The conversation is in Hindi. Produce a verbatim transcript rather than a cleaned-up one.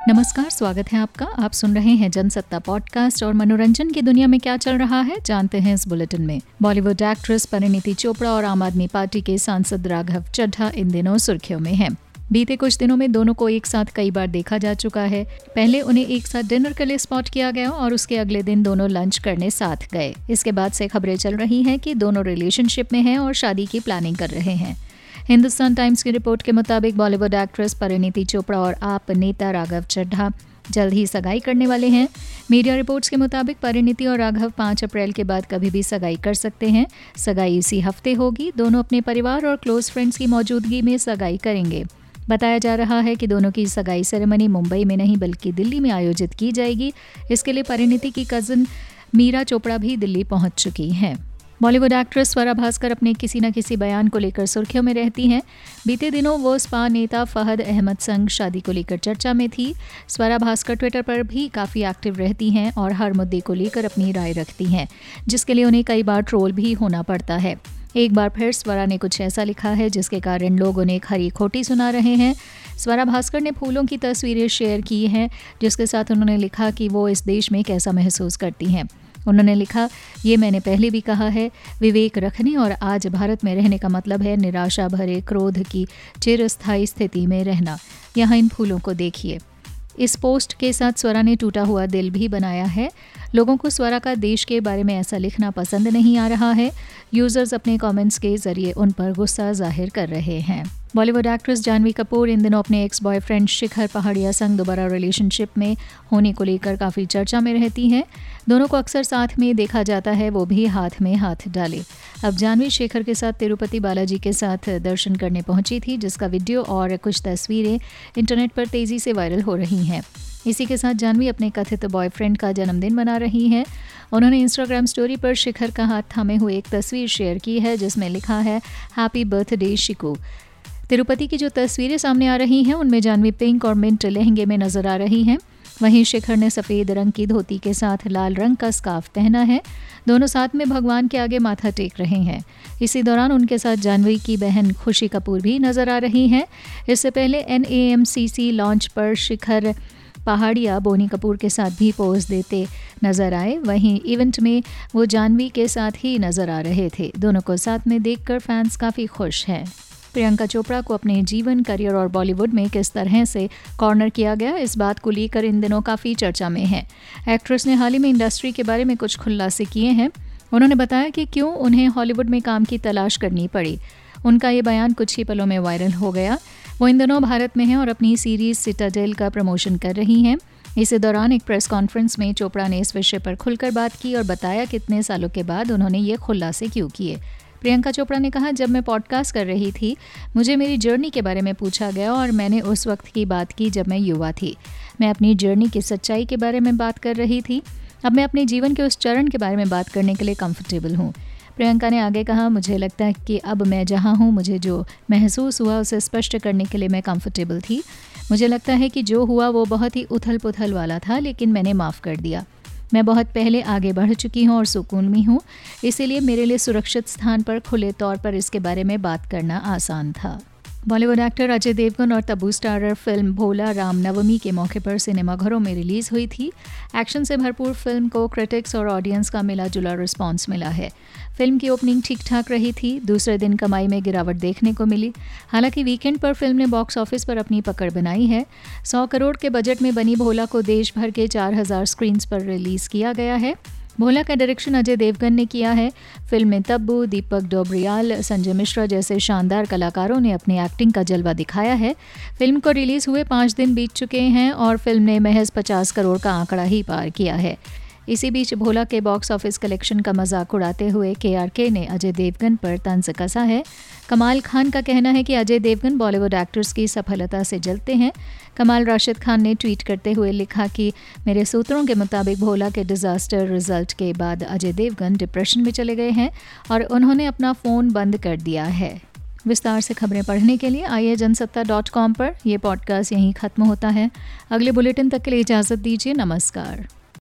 नमस्कार, स्वागत है आपका। आप सुन रहे हैं जनसत्ता पॉडकास्ट और मनोरंजन की दुनिया में क्या चल रहा है जानते हैं इस बुलेटिन में। बॉलीवुड एक्ट्रेस परिणीति चोपड़ा और आम आदमी पार्टी के सांसद राघव चड्ढा इन दिनों सुर्खियों में हैं। बीते कुछ दिनों में दोनों को एक साथ कई बार देखा जा चुका है। पहले उन्हें एक साथ डिनर के लिए स्पॉट किया गया और उसके अगले दिन दोनों लंच करने साथ गए। इसके बाद से खबरें चल रही हैं कि दोनों रिलेशनशिप में हैं और शादी की प्लानिंग कर रहे हैं। हिंदुस्तान टाइम्स की रिपोर्ट के मुताबिक बॉलीवुड एक्ट्रेस परिणीति चोपड़ा और आप नेता राघव चड्ढा जल्द ही सगाई करने वाले हैं। मीडिया रिपोर्ट्स के मुताबिक परिणीति और राघव पाँच अप्रैल के बाद कभी भी सगाई कर सकते हैं। सगाई इसी हफ्ते होगी। दोनों अपने परिवार और क्लोज फ्रेंड्स की मौजूदगी में सगाई करेंगे। बताया जा रहा है कि दोनों की सगाई सेरेमनी मुंबई में नहीं बल्कि दिल्ली में आयोजित की जाएगी। इसके लिए परिणीति की कजिन मीरा चोपड़ा भी दिल्ली पहुंच चुकी हैं। बॉलीवुड एक्ट्रेस स्वरा भास्कर अपने किसी न किसी बयान को लेकर सुर्खियों में रहती हैं। बीते दिनों वो स्पा नेता फहद अहमद संग शादी को लेकर चर्चा में थी। स्वरा भास्कर ट्विटर पर भी काफ़ी एक्टिव रहती हैं और हर मुद्दे को लेकर अपनी राय रखती हैं, जिसके लिए उन्हें कई बार ट्रोल भी होना पड़ता है। एक बार फिर स्वरा ने कुछ ऐसा लिखा है जिसके कारण लोग उन्हें खरी खोटी सुना रहे हैं। स्वरा भास्कर ने फूलों की तस्वीरें शेयर की हैं, जिसके साथ उन्होंने लिखा कि वो इस देश में कैसा महसूस करती हैं। उन्होंने लिखा, ये मैंने पहले भी कहा है, विवेक रखने और आज भारत में रहने का मतलब है निराशा भरे क्रोध की चिरस्थायी स्थिति में रहना। यहाँ इन फूलों को देखिए। इस पोस्ट के साथ स्वरा ने टूटा हुआ दिल भी बनाया है। लोगों को स्वरा का देश के बारे में ऐसा लिखना पसंद नहीं आ रहा है। यूजर्स अपने कमेंट्स के जरिए उन पर गुस्सा जाहिर कर रहे हैं। बॉलीवुड एक्ट्रेस जानवी कपूर इन दिनों अपने एक्स बॉयफ्रेंड शिखर पहाड़िया संग दोबारा रिलेशनशिप में होने को लेकर काफ़ी चर्चा में रहती हैं। दोनों को अक्सर साथ में देखा जाता है, वो भी हाथ में हाथ डाले। अब जानवी शेखर के साथ तिरुपति बालाजी के साथ दर्शन करने पहुंची थी, जिसका वीडियो और कुछ तस्वीरें इंटरनेट पर तेज़ी से वायरल हो रही हैं। इसी के साथ जानवी अपने कथित बॉयफ्रेंड का जन्मदिन मना रही हैं। उन्होंने इंस्टाग्राम स्टोरी पर शिखर का हाथ थामे हुए एक तस्वीर शेयर की है, जिसमें लिखा है हैप्पी बर्थडे शिकू। तिरुपति की जो तस्वीरें सामने आ रही हैं उनमें जानवी पिंक और मिंट लहंगे में नजर आ रही हैं। वहीं शिखर ने सफ़ेद रंग की धोती के साथ लाल रंग का स्कार्फ पहना है। दोनों साथ में भगवान के आगे माथा टेक रहे हैं। इसी दौरान उनके साथ जानवी की बहन खुशी कपूर भी नजर आ रही हैं। इससे पहले N A M C C launch पर शिखर पहाड़िया बोनी कपूर के साथ भी पोज देते नजर आए। वहीं इवेंट में वो जानवी के साथ ही नजर आ रहे थे। दोनों को साथ में देखकर फैंस काफ़ी खुश हैं। प्रियंका चोपड़ा को अपने जीवन, करियर और बॉलीवुड में किस तरह से कॉर्नर किया गया, इस बात को लेकर इन दिनों काफ़ी चर्चा में है। एक्ट्रेस ने हाल ही में इंडस्ट्री के बारे में कुछ खुलासे किए हैं। उन्होंने बताया कि क्यों उन्हें हॉलीवुड में काम की तलाश करनी पड़ी। उनका ये बयान कुछ ही पलों में वायरल हो गया। वो इन दिनों भारत में हैं और अपनी सीरीज सिटाडेल का प्रमोशन कर रही हैं। इसी दौरान एक प्रेस कॉन्फ्रेंस में चोपड़ा ने इस विषय पर खुलकर बात की और बताया कितने सालों के बाद उन्होंने ये खुलासे क्यों किए। प्रियंका चोपड़ा ने कहा, जब मैं पॉडकास्ट कर रही थी मुझे मेरी जर्नी के बारे में पूछा गया और मैंने उस वक्त की बात की जब मैं युवा थी। मैं अपनी जर्नी की सच्चाई के बारे में बात कर रही थी। अब मैं अपने जीवन के उस चरण के बारे में बात करने के लिए कंफर्टेबल हूँ। प्रियंका ने आगे कहा, मुझे लगता है कि अब मैं जहाँ हूँ, मुझे जो महसूस हुआ उसे स्पष्ट करने के लिए मैं कंफर्टेबल थी। मुझे लगता है कि जो हुआ वो बहुत ही उथल पुथल वाला था, लेकिन मैंने माफ़ कर दिया। मैं बहुत पहले आगे बढ़ चुकी हूँ और सुकून में हूँ, इसीलिए मेरे लिए सुरक्षित स्थान पर खुले तौर पर इसके बारे में बात करना आसान था। बॉलीवुड एक्टर अजय देवगन और तब्बू स्टारर फिल्म भोला रामनवमी के मौके पर सिनेमाघरों में रिलीज़ हुई थी। एक्शन से भरपूर फिल्म को क्रिटिक्स और ऑडियंस का मिला जुला रिस्पांस मिला है। फिल्म की ओपनिंग ठीक ठाक रही थी। दूसरे दिन कमाई में गिरावट देखने को मिली। हालांकि वीकेंड पर फिल्म ने बॉक्स ऑफिस पर अपनी पकड़ बनाई है। सौ करोड़ के बजट में बनी भोला को देश भर के चार हज़ार स्क्रीन्स पर रिलीज़ किया गया है। भोला का डायरेक्शन अजय देवगन ने किया है। फिल्म में तब्बू, दीपक डोबरियाल, संजय मिश्रा जैसे शानदार कलाकारों ने अपनी एक्टिंग का जलवा दिखाया है। फिल्म को रिलीज़ हुए पाँच दिन बीत चुके हैं और फिल्म ने महज पचास करोड़ का आंकड़ा ही पार किया है। इसी बीच भोला के बॉक्स ऑफिस कलेक्शन का मजाक उड़ाते हुए के आर के ने अजय देवगन पर तंज कसा है। कमाल खान का कहना है कि अजय देवगन बॉलीवुड एक्टर्स की सफलता से जलते हैं। कमाल राशिद खान ने ट्वीट करते हुए लिखा कि मेरे सूत्रों के मुताबिक भोला के डिजास्टर रिजल्ट के बाद अजय देवगन डिप्रेशन में चले गए हैं और उन्होंने अपना फ़ोन बंद कर दिया है। विस्तार से खबरें पढ़ने के लिए आइए जनसत्ता डॉट कॉम पर। यह पॉडकास्ट यहीं ख़त्म होता है। अगले बुलेटिन तक के लिए इजाज़त दीजिए। नमस्कार।